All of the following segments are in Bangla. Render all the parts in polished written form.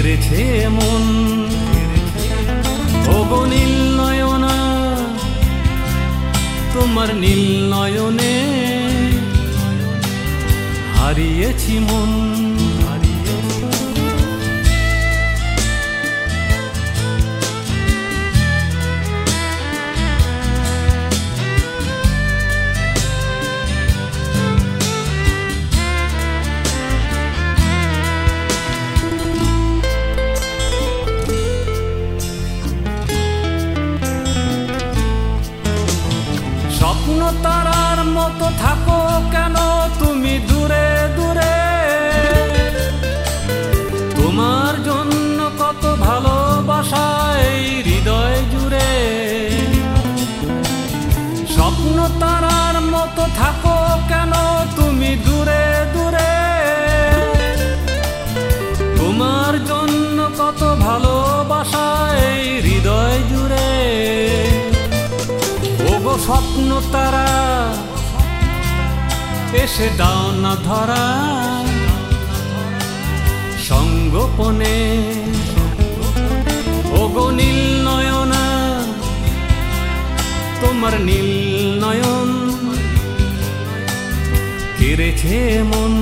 কেড়েছে মন। ওগো নীল নয়না, তোমার নীল নয়নে হারিয়েছি মন। স্বপ্ন তারার মতো থাকো কেন তুমি দূরে দূরে, তোমার জন্য কত ভালোবাসা এই হৃদয় জুড়ে। স্বপ্ন তারার মতো থাকো কেন তুমি দূরে দূরে, তোমার জন্য কত ভালোবাসা এই হৃদয় জুড়ে। ওগো স্বপ্ন তারা, এসে দাও না ধরা সঙ্গোপনে। ওগো নীল নয়না, তোমার নীল নয়ন কেড়েছে মন।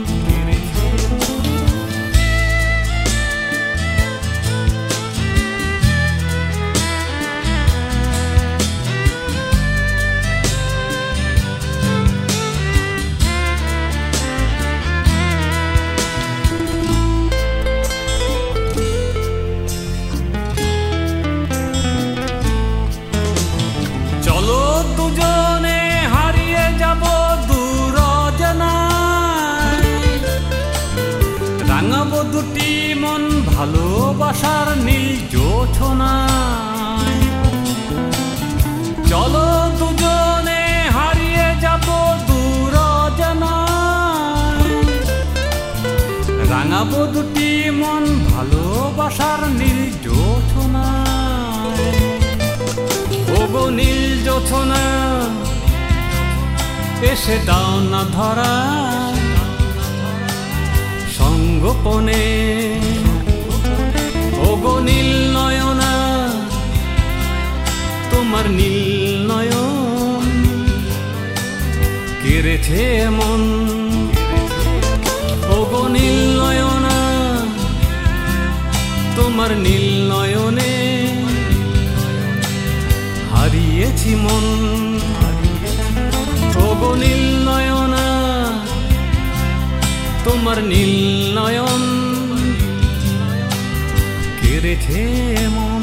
চলো দুজনে হারিয়ে যাব দূর অজানায়, রাঙাবো দুটি মন ভালোবাসার নীল জোছনায়। চলো দুজনে হারিয়ে যাব দূর অজানায়, রাঙাবো দুটি মন ভালোবাসার নীল জোছনায়। ওগো নীল জোছনা, এসে দাও না ধরা সঙ্গোপনে। ওগো নীল নয়না, তোমার নীল নয়ন কেড়েছে মন। ওগো নীল নয়না, তোমার নীল নয়নে হারিয়েছি মন। ওগো নীল নয়না, তোমার নীল নয়ন কেড়েছে মন।